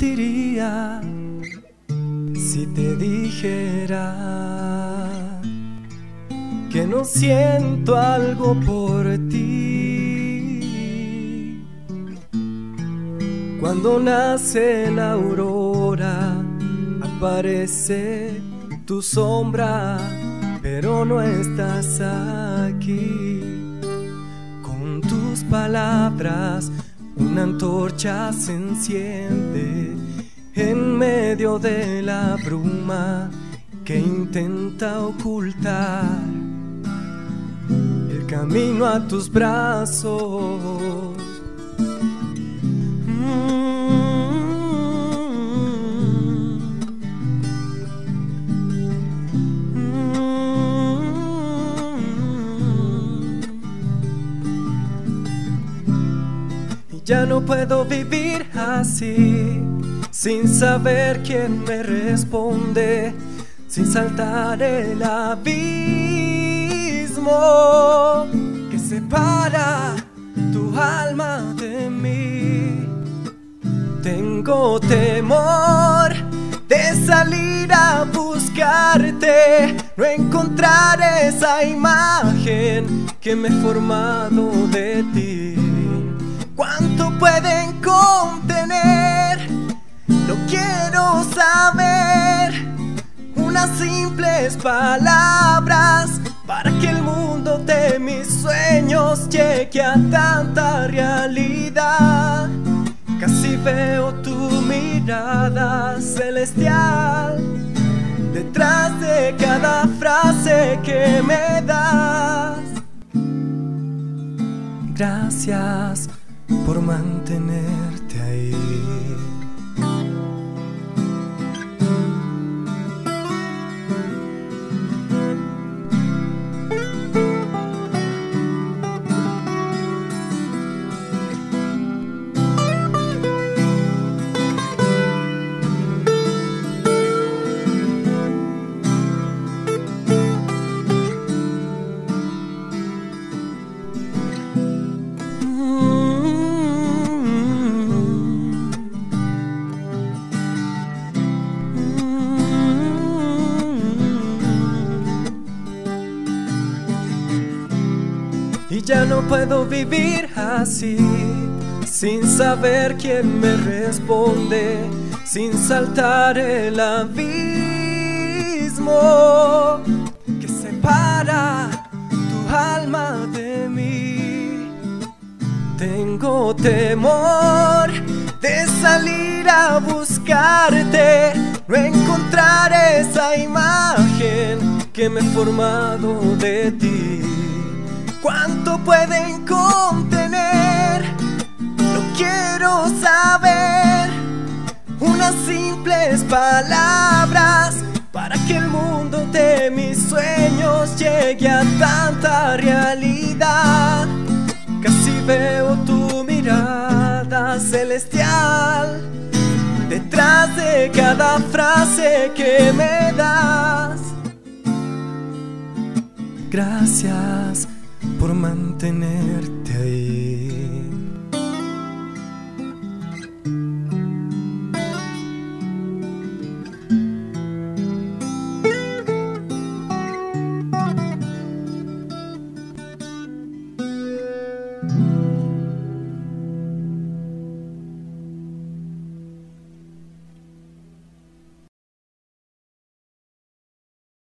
mentiría si te dijera que no siento algo por ti. Cuando nace la aurora, aparece tu sombra, pero no estás aquí. Con tus palabras una antorcha se enciende en medio de la bruma que intenta ocultar el camino a tus brazos. Ya no puedo vivir así, sin saber quién me responde, sin saltar el abismo que separa tu alma de mí. Tengo temor de salir a buscarte, no encontrar esa imagen que me he formado de ti. ¿Cuánto pueden contener? No quiero saber. Unas simples palabras para que el mundo de mis sueños llegue a tanta realidad. Casi veo tu mirada celestial detrás de cada frase que me das. Gracias por mantenerte ahí. Y ya no puedo vivir así, sin saber quién me responde, sin saltar el abismo que separa tu alma de mí. Tengo temor de salir a buscarte, no encontrar esa imagen que me he formado de ti. ¿Cuánto pueden contener? No quiero saber. Unas simples palabras para que el mundo de mis sueños llegue a tanta realidad. Casi veo tu mirada celestial detrás de cada frase que me das. Gracias por mantenerte ahí.